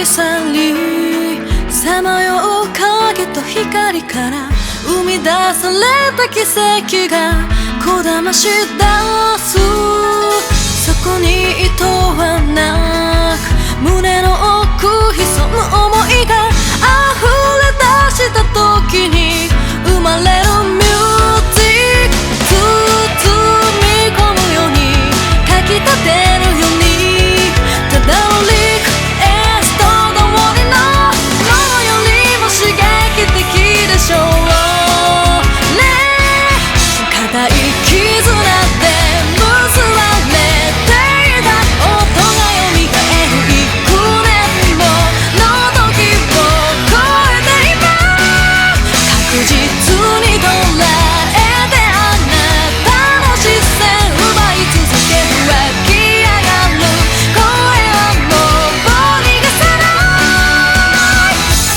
き去りさまよう影と光から生み出された奇跡がこだまし出す。そこに意図はなく胸の奥潜む想いが溢れ出した時に生まれるミュージック。包み込むようにかきたてるようにただのリクエスト通りのものよりも刺激的でしょうね。固い絆で結ばれていた音が蘇る幾年もの時を超えて今確実に捉えてあなたの視線奪い続け湧き上がる声はもう逃がさない。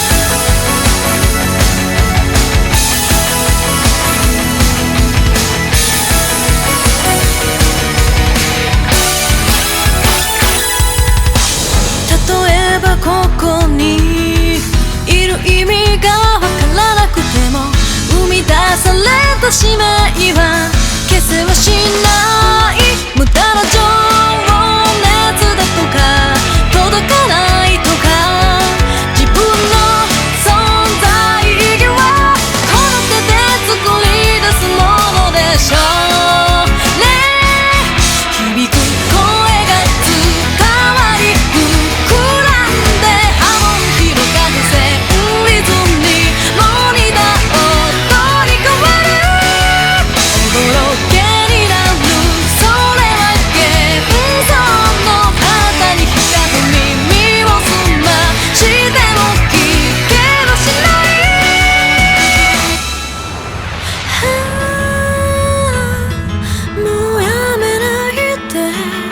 例えばここにいる意味がわからなくても生み出された使命は消せはしない無駄な情熱だとか届かないとか自分の存在意義はこの手で作り出すものでしょうね。響く声が伝わり膨らんで波紋広がる旋律にモニター音に変わる驚けになるそれは幻想の旗に光る耳を澄ましても聞けはしない。もうやめないで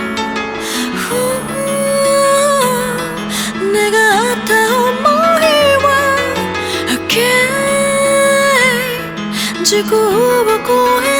願った想いは自空を超え